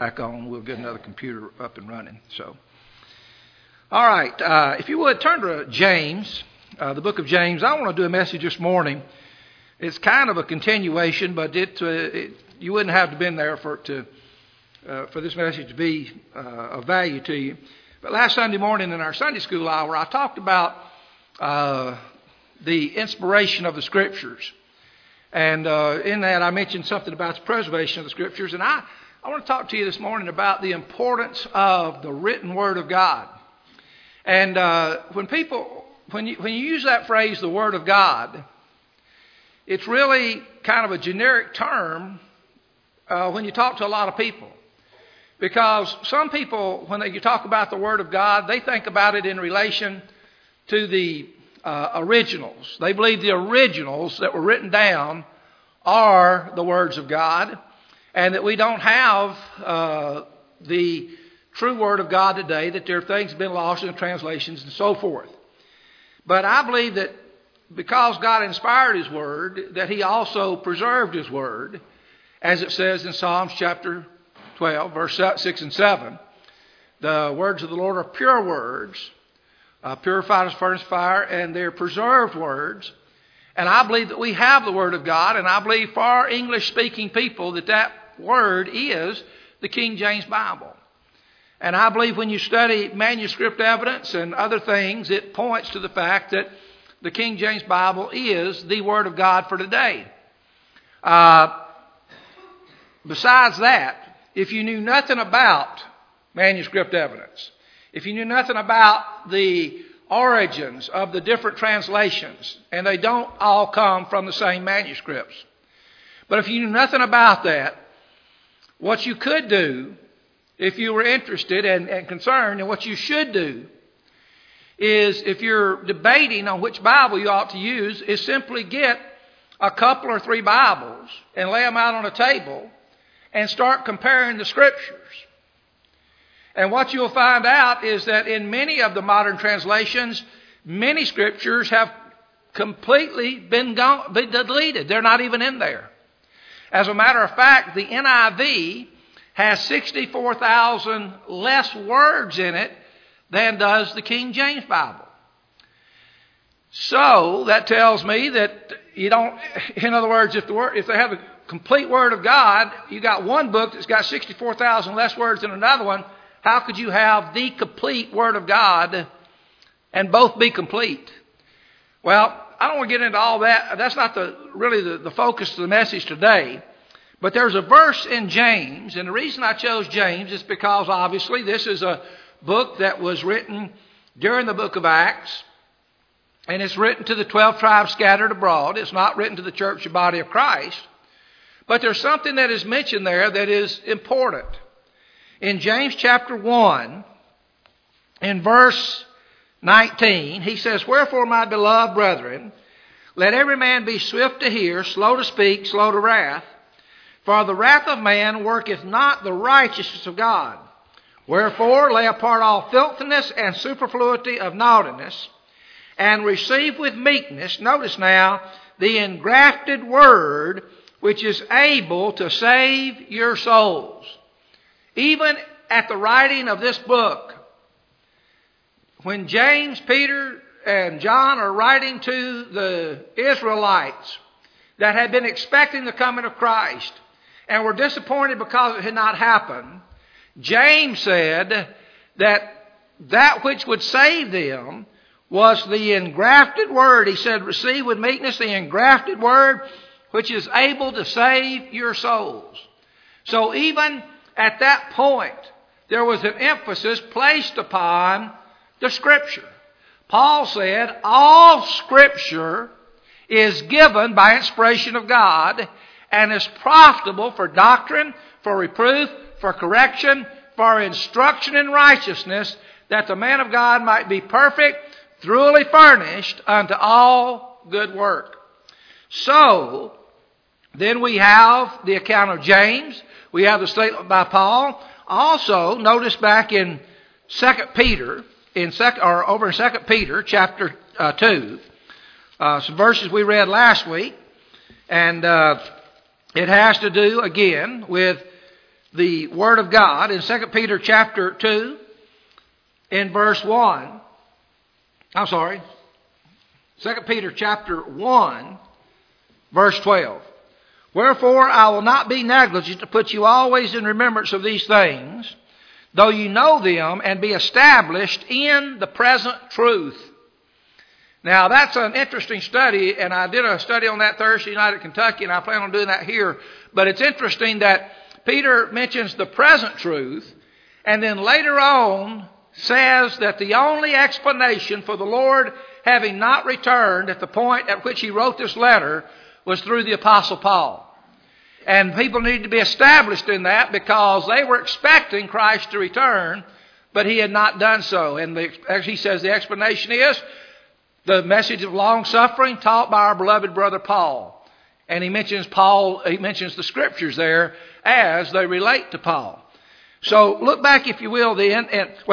back on. We'll get another computer up and running. So, all right. If you would, turn to James, the book of James. I want to do a message this morning. It's kind of a continuation, but you wouldn't have to been there for this message to be of value to you. But last Sunday morning in our Sunday school hour, I talked about the inspiration of the Scriptures. And in that, I mentioned something about the preservation of the Scriptures. And I want to talk to you this morning about the importance of the written Word of God. And when you use that phrase, the Word of God, it's really kind of a generic term when you talk to a lot of people. Because some people, when you talk about the Word of God, they think about it in relation to the originals. They believe the originals that were written down are the words of God, and that we don't have the true Word of God today, that there are things that have been lost in the translations and so forth. But I believe that because God inspired His Word, that He also preserved His Word, as it says in Psalms chapter 12, verse 6 and 7. The words of the Lord are pure words, purified as furnace fire, and they're preserved words. And I believe that we have the Word of God, and I believe for our English-speaking people that Word is the King James Bible. And I believe when you study manuscript evidence and other things, it points to the fact that the King James Bible is the Word of God for today. Besides that, if you knew nothing about manuscript evidence, if you knew nothing about the origins of the different translations, and they don't all come from the same manuscripts, but if you knew nothing about that, what you could do, if you were interested and concerned, and what you should do, is if you're debating on which Bible you ought to use, is simply get a couple or three Bibles and lay them out on a table and start comparing the Scriptures. And what you'll find out is that in many of the modern translations, many Scriptures have completely been deleted. They're not even in there. As a matter of fact, the NIV has 64,000 less words in it than does the King James Bible. So that tells me that you don't, in other words, if they have the complete Word of God, you got one book that's got 64,000 less words than another one. How could you have the complete Word of God and both be complete? Well, I don't want to get into all that. That's not really the focus of the message today. But there's a verse in James, and the reason I chose James is because obviously this is a book that was written during the book of Acts, and it's written to the 12 tribes scattered abroad. It's not written to the church or body of Christ. But there's something that is mentioned there that is important. In James chapter 1, in verse 19, he says, "Wherefore, my beloved brethren, let every man be swift to hear, slow to speak, slow to wrath. For the wrath of man worketh not the righteousness of God. Wherefore, lay apart all filthiness and superfluity of naughtiness, and receive with meekness," notice now, "the engrafted word, which is able to save your souls." Even at the writing of this book, when James, Peter, and John are writing to the Israelites that had been expecting the coming of Christ and were disappointed because it had not happened, James said that which would save them was the engrafted word. He said, "Receive with meekness the engrafted word, which is able to save your souls." So even at that point, there was an emphasis placed upon the Scripture. Paul said, all Scripture is given by inspiration of God and is profitable for doctrine, for reproof, for correction, for instruction in righteousness, that the man of God might be perfect, thoroughly furnished unto all good work. So, then we have the account of James. We have the statement by Paul. Also, notice back in 2 Peter, over in 2 Peter chapter 2, some verses we read last week, and it has to do again with the Word of God in 2 Peter chapter 2 in verse 1. 2 Peter chapter 1 verse 12. Wherefore I will not be negligent to put you always in remembrance of these things, though you know them, and be established in the present truth. Now that's an interesting study, and I did a study on that Thursday night at Kentucky, and I plan on doing that here. But it's interesting that Peter mentions the present truth, and then later on says that the only explanation for the Lord having not returned at the point at which he wrote this letter was through the Apostle Paul. And people needed to be established in that because they were expecting Christ to return, but he had not done so. And as he says, the explanation is the message of long-suffering taught by our beloved brother Paul. And he mentions the Scriptures there as they relate to Paul. So look back, if you will, then.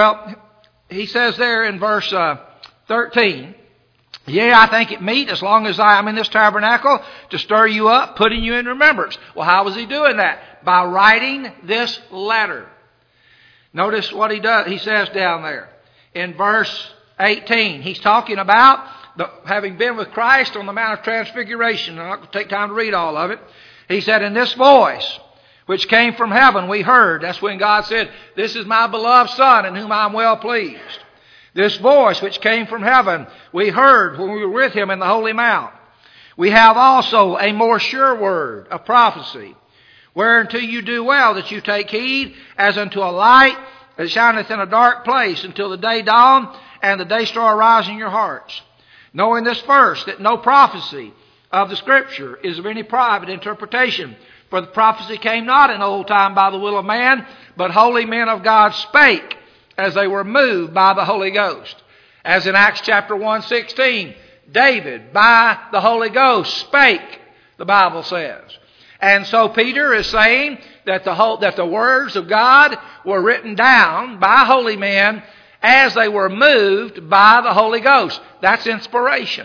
He says there in verse 13, Yea, I think it meet, as long as I am in this tabernacle, to stir you up, putting you in remembrance. Well, how was he doing that? By writing this letter. Notice what he does. He says down there in verse 18. He's talking about having been with Christ on the Mount of Transfiguration. I'm not going to take time to read all of it. He said, In this voice, which came from heaven, we heard. That's when God said, This is my beloved Son, in whom I am well pleased. This voice which came from heaven we heard when we were with him in the Holy Mount. We have also a more sure word of prophecy, whereunto you do well that you take heed, as unto a light that shineth in a dark place, until the day dawn and the day star arise in your hearts. Knowing this first, that no prophecy of the Scripture is of any private interpretation. For the prophecy came not in old time by the will of man, but holy men of God spake, as they were moved by the Holy Ghost. As in Acts chapter 1:16, David, by the Holy Ghost, spake, the Bible says. And so Peter is saying that the words of God were written down by holy men as they were moved by the Holy Ghost. That's inspiration.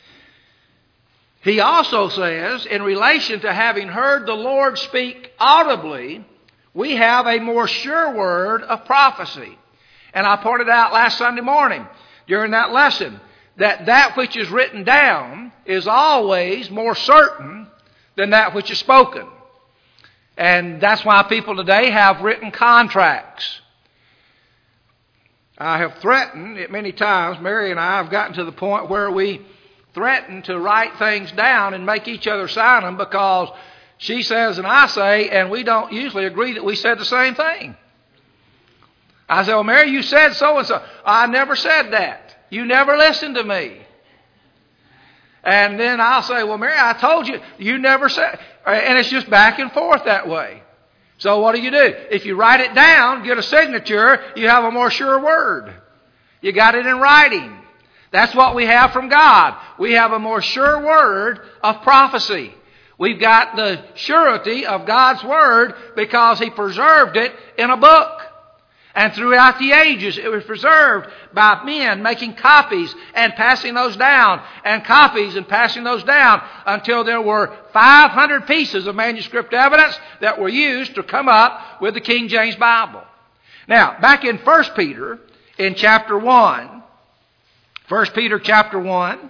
He also says, in relation to having heard the Lord speak audibly, we have a more sure word of prophecy. And I pointed out last Sunday morning during that lesson that which is written down is always more certain than that which is spoken. And that's why people today have written contracts. I have threatened it many times. Mary and I have gotten to the point where we threaten to write things down and make each other sign them because she says and I say, and we don't usually agree that we said the same thing. I said, well, Mary, you said so and so. I never said that. You never listened to me. And then I'll say, well, Mary, I told you, you never said. And it's just back and forth that way. So what do? If you write it down, get a signature, you have a more sure word. You got it in writing. That's what we have from God. We have a more sure word of prophecy. We've got the surety of God's word because He preserved it in a book. And throughout the ages, it was preserved by men making copies and passing those down, and copies and passing those down, until there were 500 pieces of manuscript evidence that were used to come up with the King James Bible. Now, back in 1 Peter, in chapter 1, 1 Peter chapter 1,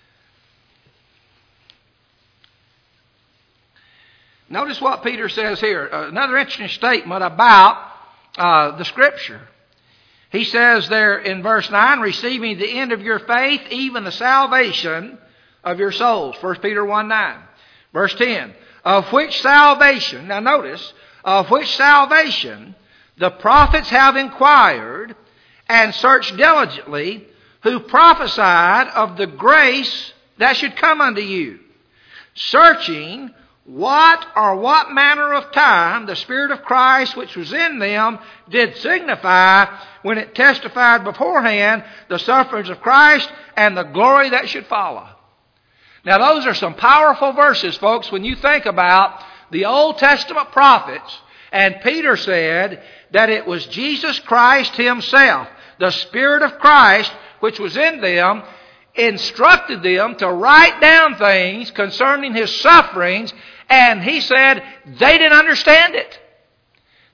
notice what Peter says here. Another interesting statement about the Scripture. He says there in verse 9, receiving the end of your faith, even the salvation of your souls. 1 Peter 1:9. Verse 10, of which salvation, now notice, of which salvation the prophets have inquired and searched diligently, who prophesied of the grace that should come unto you, searching what manner of time the Spirit of Christ which was in them did signify when it testified beforehand the sufferings of Christ and the glory that should follow. Now those are some powerful verses, folks, when you think about the Old Testament prophets. And Peter said that it was Jesus Christ Himself, the Spirit of Christ which was in them, instructed them to write down things concerning His sufferings. And he said they didn't understand it.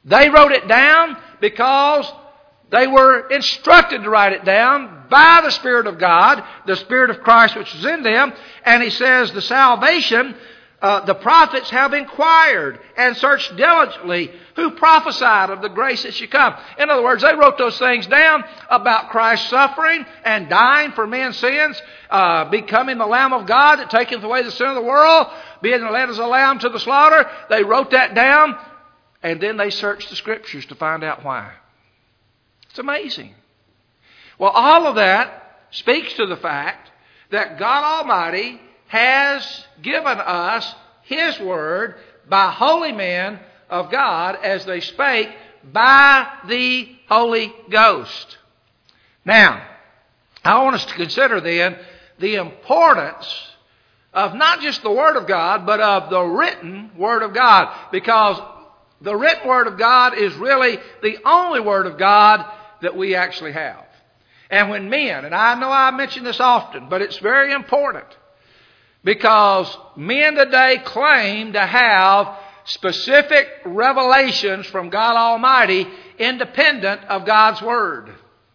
They wrote it down because they were instructed to write it down by the Spirit of God, the Spirit of Christ which was in them. And he says the salvation, the prophets have inquired and searched diligently who prophesied of the grace that should come. In other words, they wrote those things down about Christ's suffering and dying for men's sins, becoming the Lamb of God that taketh away the sin of the world, being led as a lamb to the slaughter. They wrote that down, and then they searched the Scriptures to find out why. It's amazing. Well, all of that speaks to the fact that God Almighty has given us His Word by holy men of God as they spake by the Holy Ghost. Now, I want us to consider then the importance of not just the Word of God, but of the written Word of God. Because the written Word of God is really the only Word of God that we actually have. And when men, and I know I mention this often, but it's very important, because men today claim to have specific revelations from God Almighty independent of God's Word.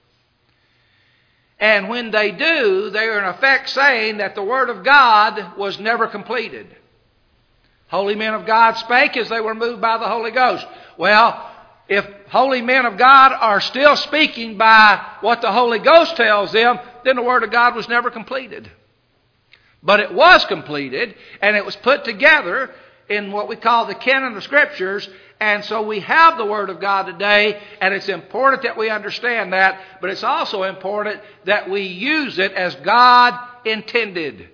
And when they do, they are in effect saying that the Word of God was never completed. Holy men of God spake as they were moved by the Holy Ghost. Well, if holy men of God are still speaking by what the Holy Ghost tells them, then the Word of God was never completed. But it was completed, and it was put together in what we call the canon of Scriptures. And so we have the Word of God today, and it's important that we understand that, but it's also important that we use it as God intended.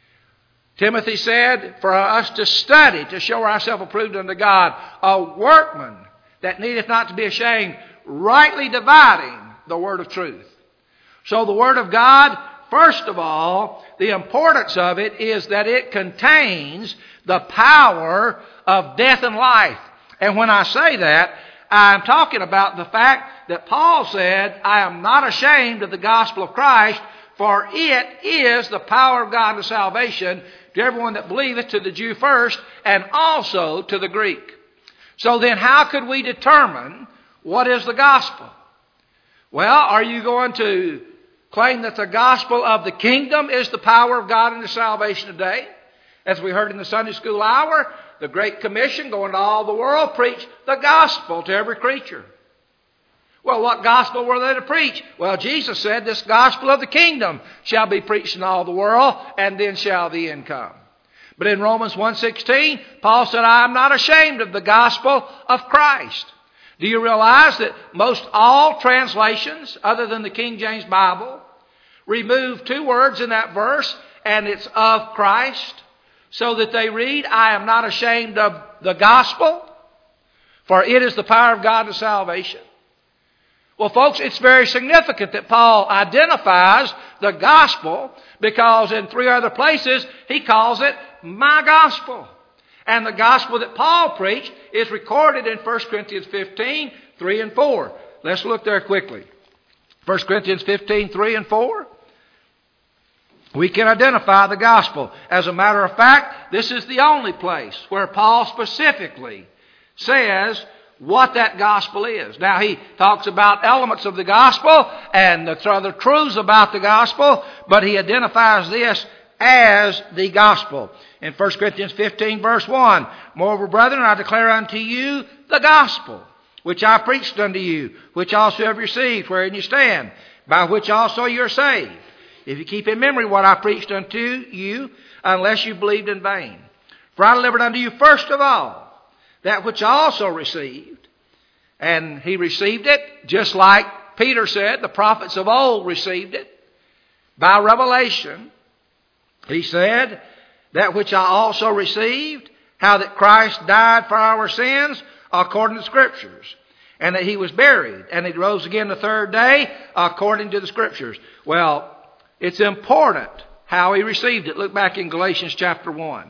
Timothy said, for us to study, to show ourselves approved unto God, a workman that needeth not to be ashamed, rightly dividing the word of truth. So the Word of God, first of all, the importance of it is that it contains the power of death and life. And when I say that, I'm talking about the fact that Paul said, I am not ashamed of the gospel of Christ, for it is the power of God to salvation to everyone that believeth, to the Jew first, and also to the Greek. So then how could we determine what is the gospel? Well, are you going to claim that the gospel of the kingdom is the power of God into salvation today? As we heard in the Sunday school hour, the Great Commission, go into all the world, preach the gospel to every creature. Well, what gospel were they to preach? Well, Jesus said, this gospel of the kingdom shall be preached in all the world, and then shall the end come. But in Romans 1:16, Paul said, I am not ashamed of the gospel of Christ. Do you realize that most all translations, other than the King James Bible, remove two words in that verse, and it's of Christ, so that they read, I am not ashamed of the gospel, for it is the power of God to salvation. Well, folks, it's very significant that Paul identifies the gospel, because in three other places he calls it my gospel. And the gospel that Paul preached is recorded in 1 Corinthians 15, 3 and 4. Let's look there quickly. 1 Corinthians 15, 3 and 4. We can identify the gospel. As a matter of fact, this is the only place where Paul specifically says what that gospel is. Now, he talks about elements of the gospel and the other truths about the gospel, but he identifies this as the gospel. In 1 Corinthians 15, verse 1, Moreover, brethren, I declare unto you the gospel, which I preached unto you, which also have received, wherein you stand, by which also you are saved, if you keep in memory what I preached unto you, unless you believed in vain. For I delivered unto you first of all that which I also received. And he received it just like Peter said, the prophets of old received it by revelation. He said, that which I also received, how that Christ died for our sins according to the Scriptures, and that he was buried, and he rose again the third day according to the Scriptures. Well, it's important how he received it. Look back in Galatians chapter 1.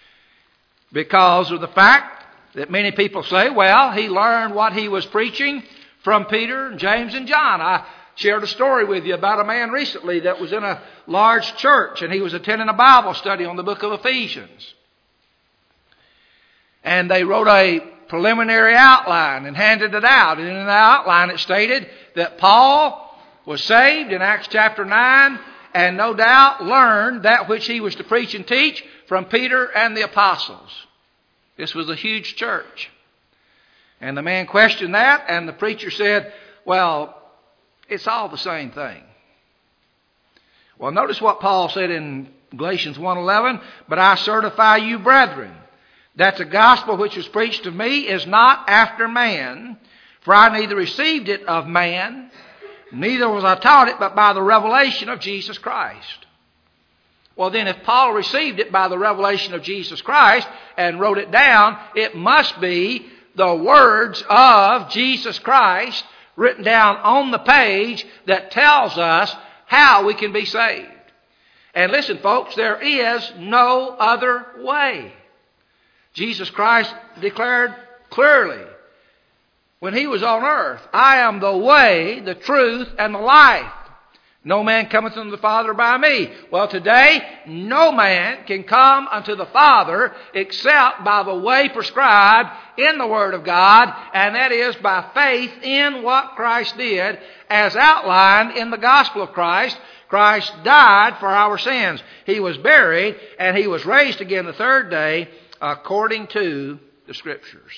Because of the fact that many people say, well, he learned what he was preaching from Peter and James and John. I shared a story with you about a man recently that was in a large church, and he was attending a Bible study on the book of Ephesians. And they wrote a preliminary outline and handed it out. And in the outline it stated that Paul was saved in Acts chapter 9 and no doubt learned that which he was to preach and teach from Peter and the apostles. This was a huge church. And the man questioned that, and the preacher said, well, it's all the same thing. Well, notice what Paul said in Galatians 1:11, but I certify you, brethren, that the gospel which was preached of me is not after man, for I neither received it of man, neither was I taught it, but by the revelation of Jesus Christ. Well, then if Paul received it by the revelation of Jesus Christ and wrote it down, it must be the words of Jesus Christ written down on the page that tells us how we can be saved. And listen, folks, there is no other way. Jesus Christ declared clearly when he was on earth, I am the way, the truth, and the life. No man cometh unto the Father by me. Well, today, no man can come unto the Father except by the way prescribed in the Word of God, and that is by faith in what Christ did, as outlined in the gospel of Christ. Christ died for our sins. He was buried, and he was raised again the third day, according to the Scriptures.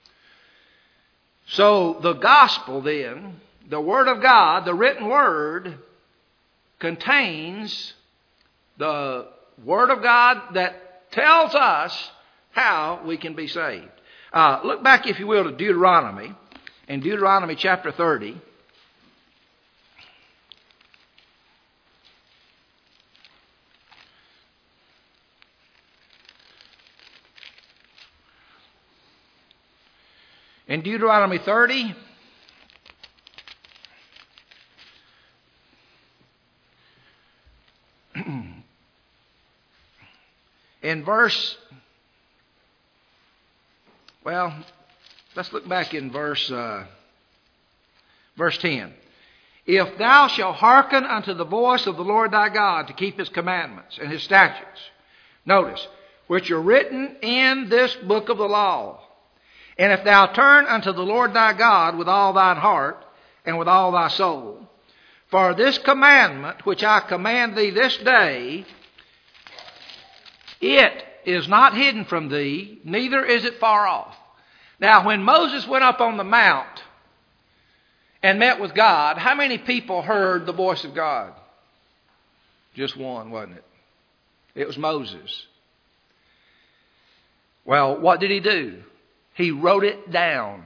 So, the gospel then, the Word of God, the written Word, contains the Word of God that tells us how we can be saved. Look back, if you will, to Deuteronomy. In Deuteronomy chapter 30. In Deuteronomy 30, in verse, let's look back in verse 10. If thou shalt hearken unto the voice of the Lord thy God to keep his commandments and his statutes, notice, which are written in this book of the law, and if thou turn unto the Lord thy God with all thine heart and with all thy soul, for this commandment which I command thee this day, it is not hidden from thee, neither is it far off. Now, when Moses went up on the mount and met with God, how many people heard the voice of God? Just one, wasn't it? It was Moses. Well, what did he do? He wrote it down.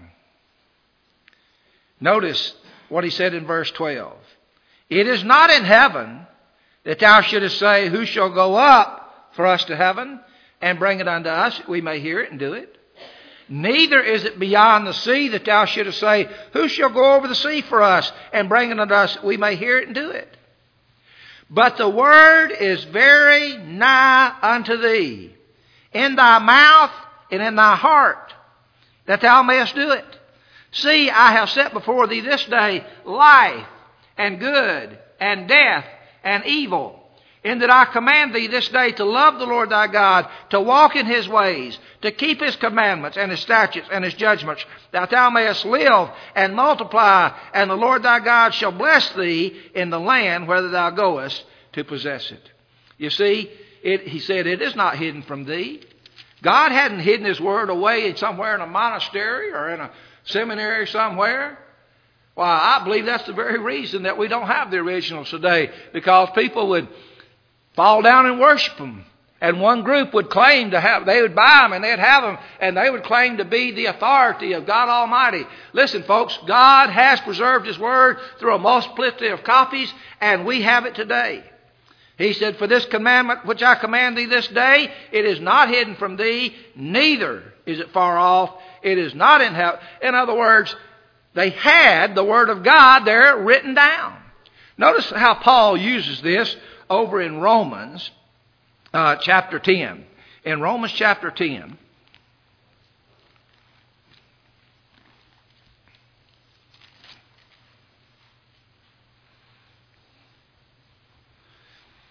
Notice what he said in verse 12. It is not in heaven that thou shouldest say, who shall go up for us to heaven and bring it unto us, we may hear it and do it. Neither is it beyond the sea that thou shouldest say, who shall go over the sea for us and bring it unto us, we may hear it and do it. But the word is very nigh unto thee, in thy mouth and in thy heart, that thou mayest do it. See, I have set before thee this day life and good and death and evil, in that I command thee this day to love the Lord thy God, to walk in his ways, to keep his commandments and his statutes and his judgments, that thou mayest live and multiply, and the Lord thy God shall bless thee in the land whither thou goest to possess it. You see, he said, it is not hidden from thee. God hadn't hidden his word away somewhere in a monastery or in a seminary somewhere. Why, I believe that's the very reason that we don't have the originals today, because people would fall down and worship them. And one group would claim to have, they would buy them and they'd have them, and they would claim to be the authority of God Almighty. Listen, folks, God has preserved his word through a multiplicity of copies, and we have it today. He said, for this commandment which I command thee this day, it is not hidden from thee, neither is it far off. It is not in heaven. In other words, they had the word of God there written down. Notice how Paul uses this over in Romans chapter 10. In Romans chapter 10,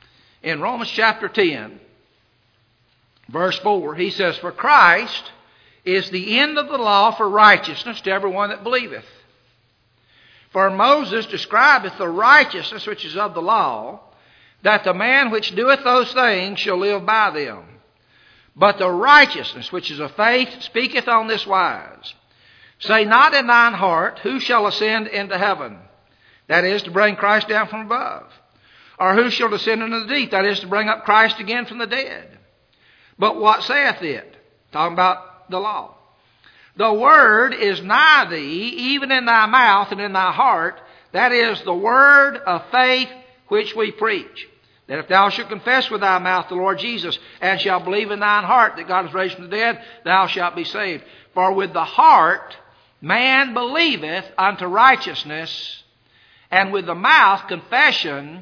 verse 4, he says, for Christ is the end of the law for righteousness to everyone that believeth. For Moses describeth the righteousness which is of the law, that the man which doeth those things shall live by them. But the righteousness which is of faith speaketh on this wise. Say not in thine heart, who shall ascend into heaven? That is, to bring Christ down from above. Or who shall descend into the deep? That is, to bring up Christ again from the dead. But what saith it? Talking about the law. The word is nigh thee, even in thy mouth and in thy heart. That is the word of faith which we preach. That if thou shalt confess with thy mouth the Lord Jesus, and shalt believe in thine heart that God is raised from the dead, thou shalt be saved. For with the heart man believeth unto righteousness, and with the mouth confession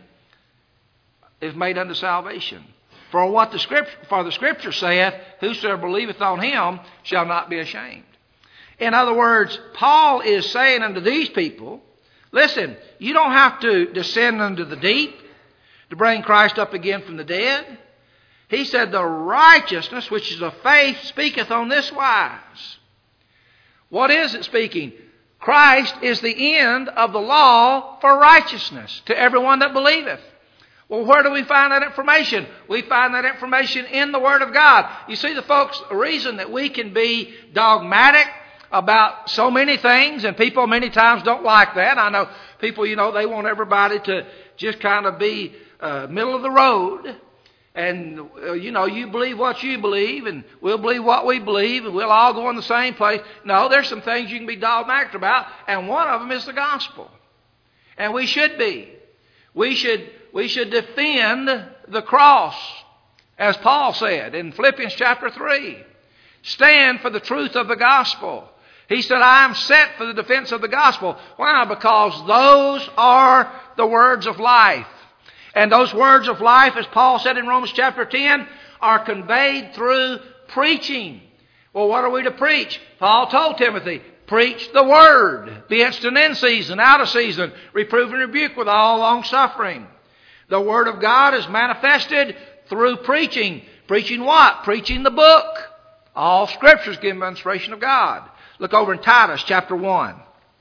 is made unto salvation. For the Scripture saith, whosoever believeth on him shall not be ashamed. In other words, Paul is saying unto these people, listen, you don't have to descend into the deep to bring Christ up again from the dead. He said, the righteousness which is of faith speaketh on this wise. What is it speaking? Christ is the end of the law for righteousness to everyone that believeth. Well, where do we find that information? We find that information in the Word of God. You see, the folks, the reason that we can be dogmatic about so many things, and people many times don't like that. I know people, they want everybody to just kind of be middle of the road. And, you believe what you believe, and we'll believe what we believe, and we'll all go in the same place. No, there's some things you can be dogmatic about, and one of them is the gospel. And we should be. We should defend the cross, as Paul said in Philippians chapter 3. Stand for the truth of the gospel. He said, I am set for the defense of the gospel. Why? Because those are the words of life. And those words of life, as Paul said in Romans chapter 10, are conveyed through preaching. Well, what are we to preach? Paul told Timothy, preach the word. Be instant in season, out of season. Reprove and rebuke with all long suffering. The word of God is manifested through preaching. Preaching what? Preaching the book. All Scripture is given by inspiration of God. Look over in Titus chapter 1.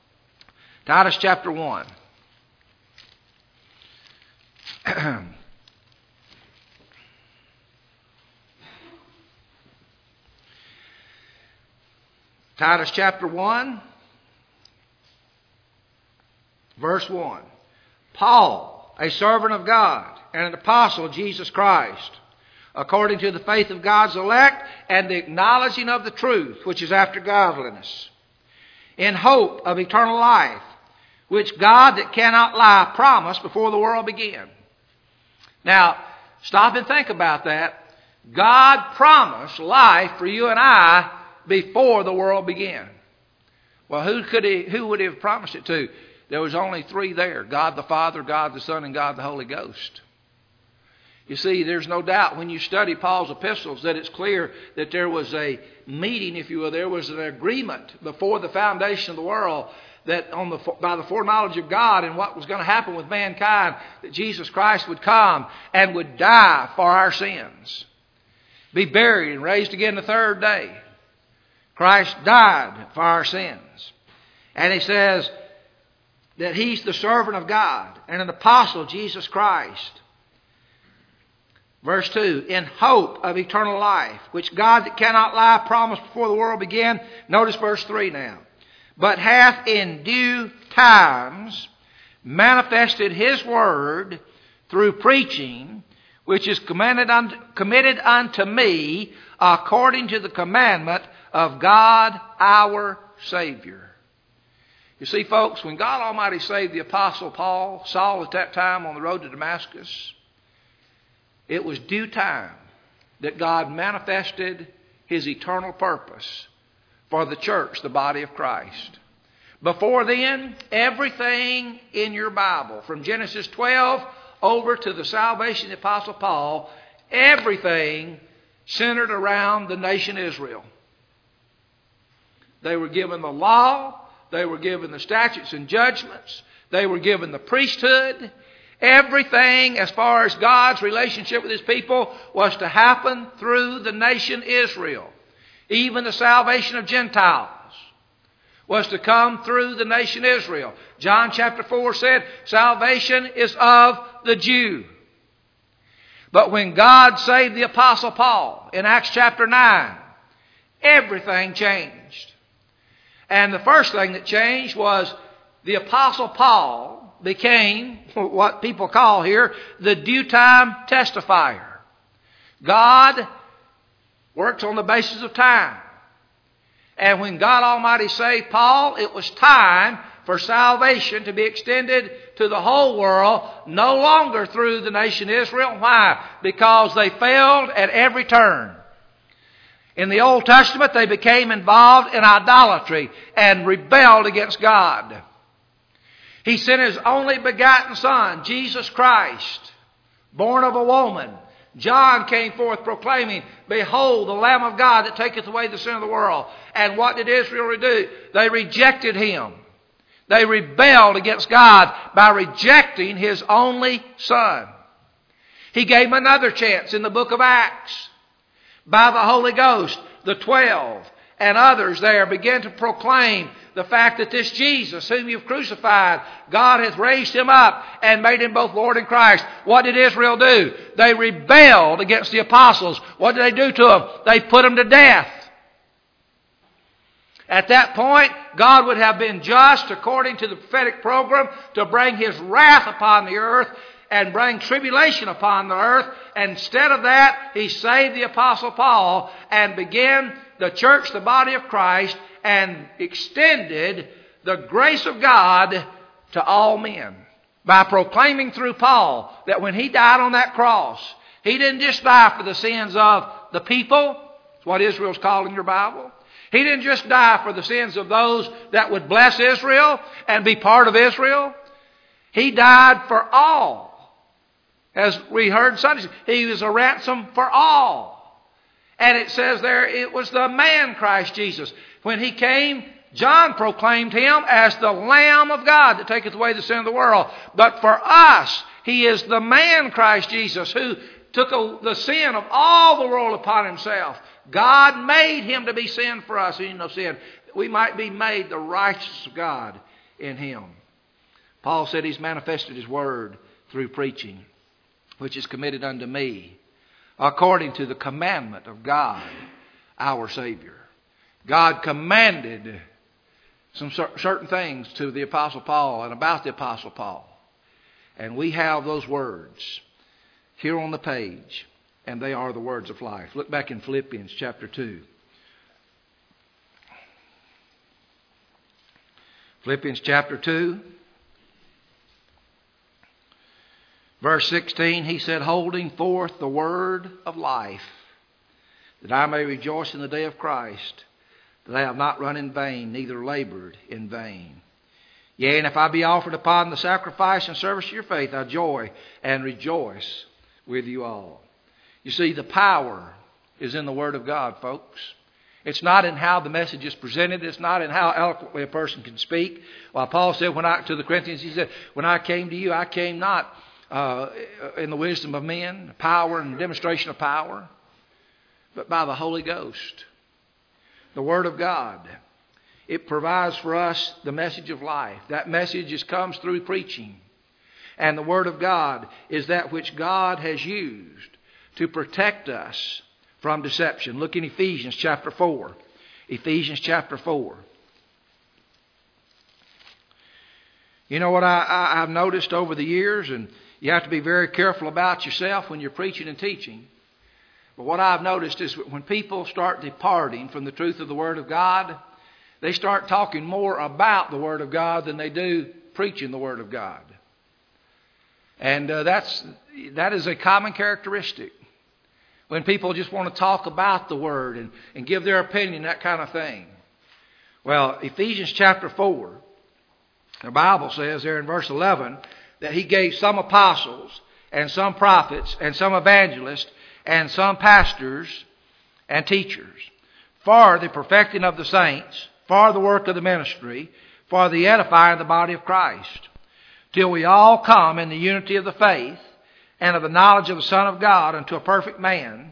Titus chapter 1. Titus chapter 1, verse 1. Paul, a servant of God and an apostle of Jesus Christ, according to the faith of God's elect and the acknowledging of the truth, which is after godliness, in hope of eternal life, which God that cannot lie promised before the world began. Now, stop and think about that. God promised life for you and I before the world began. Well, who would he have promised it to? There was only three there: God the Father, God the Son, and God the Holy Ghost. You see, there's no doubt when you study Paul's epistles that it's clear that there was a meeting, if you will. There was an agreement before the foundation of the world that by the foreknowledge of God and what was going to happen with mankind, that Jesus Christ would come and would die for our sins, be buried and raised again the third day. Christ died for our sins. And he says that he's the servant of God and an apostle of Jesus Christ. Verse 2, in hope of eternal life, which God that cannot lie promised before the world began. Notice verse 3 now. But hath in due times manifested his word through preaching, which is committed unto me according to the commandment of God our Savior. You see, folks, when God Almighty saved the Apostle Saul at that time on the road to Damascus, it was due time that God manifested his eternal purpose for the church, the body of Christ. Before then, everything in your Bible, from Genesis 12 over to the salvation of the Apostle Paul, everything centered around the nation Israel. They were given the law, they were given the statutes and judgments, they were given the priesthood. Everything as far as God's relationship with his people was to happen through the nation Israel. even the salvation of Gentiles, was to come through the nation Israel. John chapter 4 said, salvation is of the Jew. But when God saved the Apostle Paul in Acts chapter 9, everything changed. And the first thing that changed was the Apostle Paul became what people call here the due time testifier. God works on the basis of time. And when God Almighty saved Paul, it was time for salvation to be extended to the whole world, no longer through the nation Israel. Why? Because they failed at every turn. In the Old Testament, they became involved in idolatry and rebelled against God. He sent His only begotten Son, Jesus Christ, born of a woman. John came forth proclaiming, behold, the Lamb of God that taketh away the sin of the world. And what did Israel do? They rejected Him. They rebelled against God by rejecting His only Son. He gave them another chance in the book of Acts. By the Holy Ghost, the 12 and others there began to proclaim the fact that this Jesus, whom you've crucified, God hath raised Him up and made Him both Lord and Christ. What did Israel do? They rebelled against the apostles. What did they do to them? They put them to death. At that point, God would have been just, according to the prophetic program, to bring His wrath upon the earth and bring tribulation upon the earth. And instead of that, He saved the Apostle Paul and began the church, the body of Christ, and extended the grace of God to all men by proclaiming through Paul that when he died on that cross, he didn't just die for the sins of the people. That's what Israel's called in your Bible. He didn't just die for the sins of those that would bless Israel and be part of Israel. He died for all. As we heard Sunday, He was a ransom for all. And it says there, it was the man Christ Jesus. When He came, John proclaimed Him as the Lamb of God that taketh away the sin of the world. But for us, He is the man Christ Jesus who took the sin of all the world upon Himself. God made Him to be sin for us. He no sin. We might be made the righteousness of God in Him. Paul said He's manifested His word through preaching, which is committed unto me, according to the commandment of God, our Savior. God commanded some certain things to the Apostle Paul and about the Apostle Paul. And we have those words here on the page, and they are the words of life. Look back in Philippians chapter 2. Philippians chapter 2. Verse 16, he said, holding forth the word of life, that I may rejoice in the day of Christ, that I have not run in vain, neither labored in vain. Yea, and if I be offered upon the sacrifice and service of your faith, I joy and rejoice with you all. You see, the power is in the Word of God, folks. It's not in how the message is presented. It's not in how eloquently a person can speak. While Paul said to the Corinthians, he said, when I came to you, I came not in the wisdom of men, power and demonstration of power, but by the Holy Ghost. The Word of God. It provides for us the message of life. That message comes through preaching. And the Word of God is that which God has used to protect us from deception. Look in Ephesians chapter 4. Ephesians chapter 4. You know what I've noticed over the years, and you have to be very careful about yourself when you're preaching and teaching. But what I've noticed is when people start departing from the truth of the Word of God, they start talking more about the Word of God than they do preaching the Word of God. And that is a common characteristic. When people just want to talk about the Word and give their opinion, that kind of thing. Well, Ephesians chapter 4, the Bible says there in verse 11 that He gave some apostles and some prophets and some evangelists and some pastors and teachers for the perfecting of the saints, for the work of the ministry, for the edifying of the body of Christ, till we all come in the unity of the faith and of the knowledge of the Son of God unto a perfect man,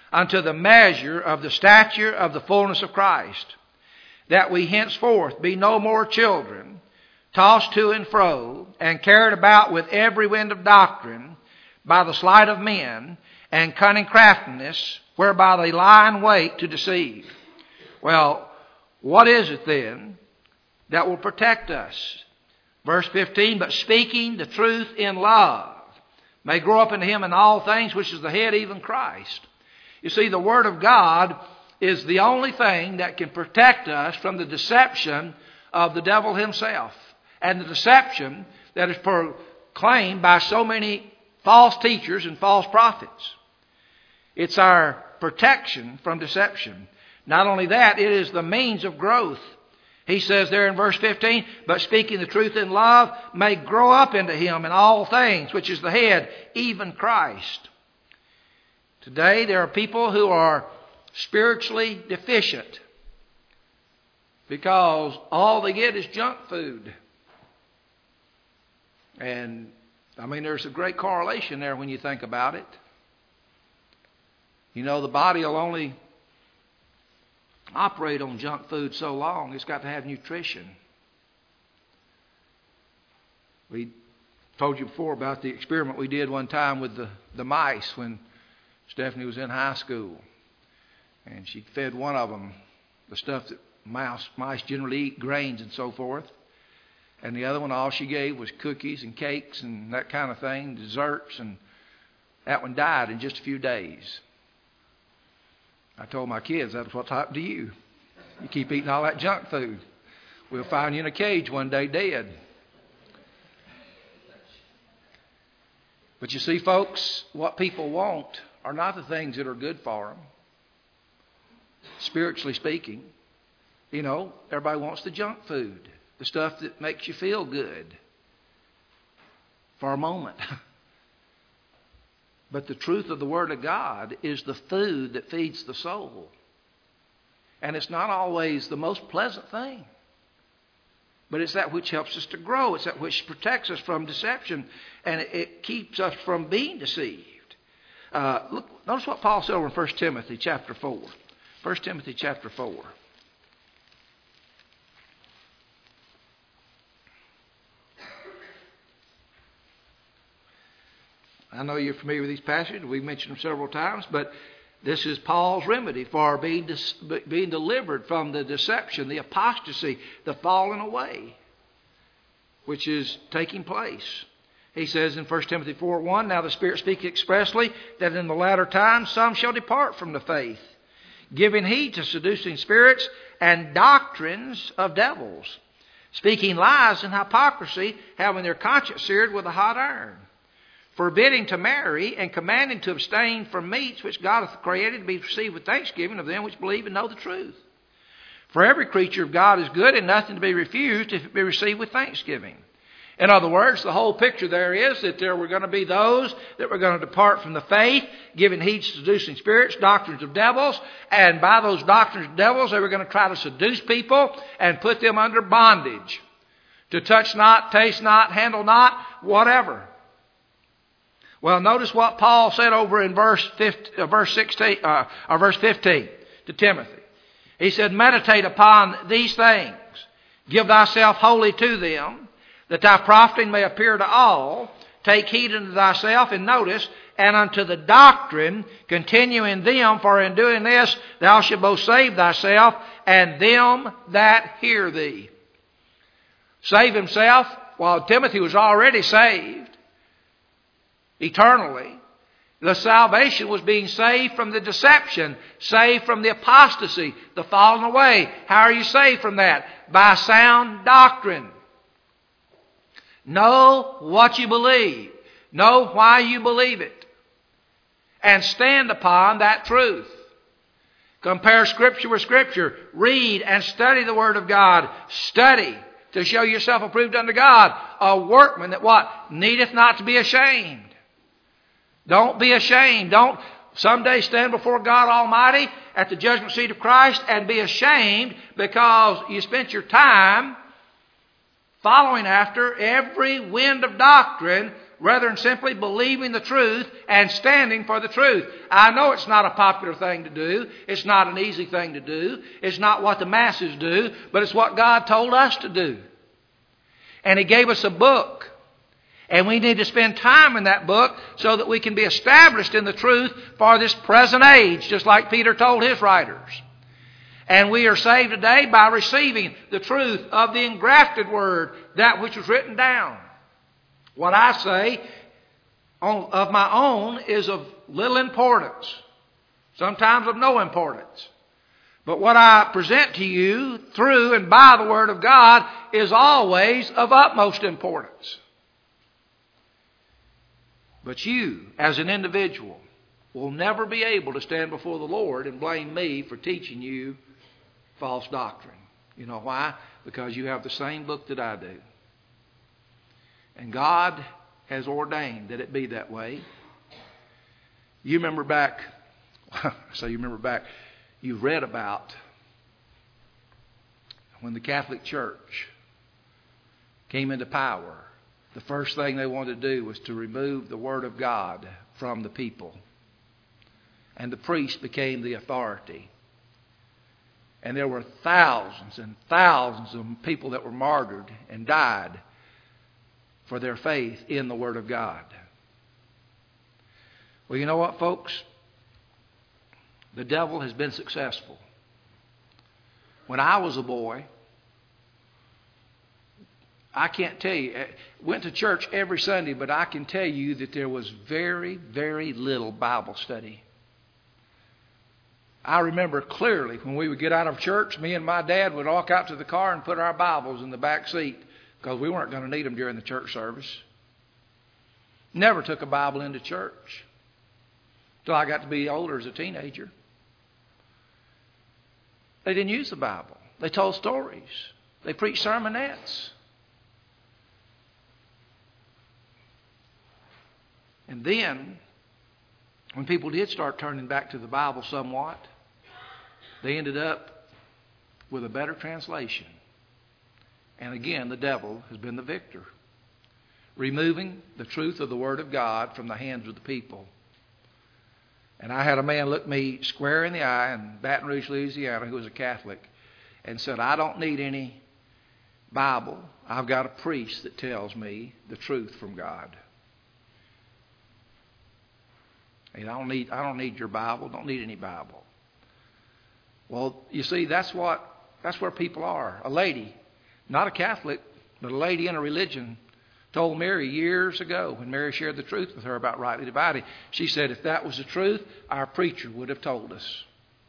unto the measure of the stature of the fullness of Christ, that we henceforth be no more children, tossed to and fro, and carried about with every wind of doctrine, by the sleight of men, and cunning craftiness, whereby they lie in wait to deceive. Well, what is it then that will protect us? Verse 15, but speaking the truth in love, may grow up into Him in all things, which is the head, even Christ. You see, the Word of God is the only thing that can protect us from the deception of the devil himself, and the deception that is proclaimed by so many false teachers and false prophets. It's our protection from deception. Not only that, it is the means of growth. He says there in verse 15, but speaking the truth in love may grow up into Him in all things, which is the head, even Christ. Today there are people who are spiritually deficient because all they get is junk food. And there's a great correlation there when you think about it. You know, the body will only operate on junk food so long. It's got to have nutrition. We told you before about the experiment we did one time with the mice when Stephanie was in high school. And she fed one of them the stuff that mice generally eat, grains and so forth. And the other one, all she gave was cookies and cakes and that kind of thing, desserts. And that one died in just a few days. I told my kids, that's what's happened to you. You keep eating all that junk food. We'll find you in a cage one day dead. But you see, folks, what people want are not the things that are good for them. Spiritually speaking, you know, everybody wants the junk food, the stuff that makes you feel good for a moment. But the truth of the Word of God is the food that feeds the soul. And it's not always the most pleasant thing. But it's that which helps us to grow. It's that which protects us from deception. And it keeps us from being deceived. Look, notice what Paul said over in 1 Timothy chapter 4. 1 Timothy chapter 4. I know you're familiar with these passages. We've mentioned them several times, but this is Paul's remedy for being delivered from the deception, the apostasy, the falling away, which is taking place. He says in 1 Timothy 4:1, now the Spirit speaks expressly that in the latter times some shall depart from the faith, giving heed to seducing spirits and doctrines of devils, speaking lies and hypocrisy, having their conscience seared with a hot iron, forbidding to marry, and commanding to abstain from meats which God hath created to be received with thanksgiving of them which believe and know the truth. For every creature of God is good and nothing to be refused if it be received with thanksgiving. In other words, the whole picture there is that there were going to be those that were going to depart from the faith, giving heed to seducing spirits, doctrines of devils, and by those doctrines of devils they were going to try to seduce people and put them under bondage. To touch not, taste not, handle not, whatever. Well, notice what Paul said over in verse 15 to Timothy. He said, meditate upon these things. Give thyself wholly to them, that thy profiting may appear to all. Take heed unto thyself, and notice, and unto the doctrine, continue in them, for in doing this thou shalt both save thyself and them that hear thee. Save himself, while Timothy was already saved eternally. The salvation was being saved from the deception, saved from the apostasy, the falling away. How are you saved from that? By sound doctrine. Know what you believe. Know why you believe it. And stand upon that truth. Compare Scripture with Scripture. Read and study the Word of God. Study to show yourself approved unto God. A workman that what? Needeth not to be ashamed. Don't be ashamed. Don't someday stand before God Almighty at the judgment seat of Christ and be ashamed because you spent your time following after every wind of doctrine rather than simply believing the truth and standing for the truth. I know it's not a popular thing to do. It's not an easy thing to do. It's not what the masses do, but it's what God told us to do. And He gave us a book. And we need to spend time in that book so that we can be established in the truth for this present age, just like Peter told his writers. And we are saved today by receiving the truth of the engrafted Word, that which was written down. What I say of my own is of little importance, sometimes of no importance. But what I present to you through and by the Word of God is always of utmost importance. But you, as an individual, will never be able to stand before the Lord and blame me for teaching you false doctrine. You know why? Because you have the same book that I do. And God has ordained that it be that way. You remember back, you've read about when the Catholic Church came into power. The first thing they wanted to do was to remove the Word of God from the people. And the priest became the authority. And there were thousands and thousands of people that were martyred and died for their faith in the Word of God. Well, you know what, folks? The devil has been successful. When I was a boy, I can't tell you, went to church every Sunday, but I can tell you that there was very, very little Bible study. I remember clearly when we would get out of church, me and my dad would walk out to the car and put our Bibles in the back seat because we weren't going to need them during the church service. Never took a Bible into church until I got to be older as a teenager. They didn't use the Bible. They told stories. They preached sermonettes. And then, when people did start turning back to the Bible somewhat, they ended up with a better translation. And again, the devil has been the victor, removing the truth of the Word of God from the hands of the people. And I had a man look me square in the eye in Baton Rouge, Louisiana, who was a Catholic, and said, "I don't need any Bible. I've got a priest that tells me the truth from God." And I don't need your Bible. Don't need any Bible. Well, you see, that's where people are. A lady, not a Catholic, but a lady in a religion, told Mary years ago when Mary shared the truth with her about rightly dividing. She said, if that was the truth, our preacher would have told us.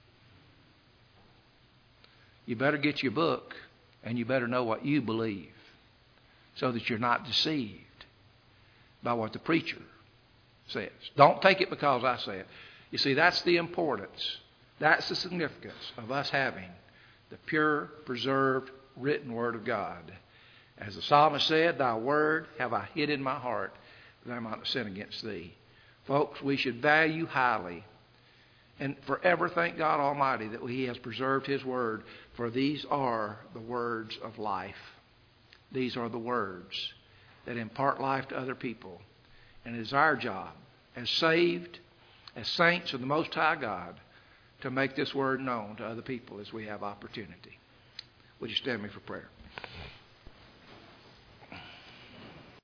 You better get your book, and you better know what you believe, so that you're not deceived by what the preacher says. Don't take it because I say it. You see, that's the importance. That's the significance of us having the pure, preserved, written Word of God. As the psalmist said, "Thy word have I hid in my heart, that I might not sin against thee." Folks, we should value highly and forever thank God Almighty that He has preserved His Word, for these are the words of life. These are the words that impart life to other people. And it is our job, as saved, as saints of the Most High God, to make this Word known to other people as we have opportunity. Would you stand me for prayer?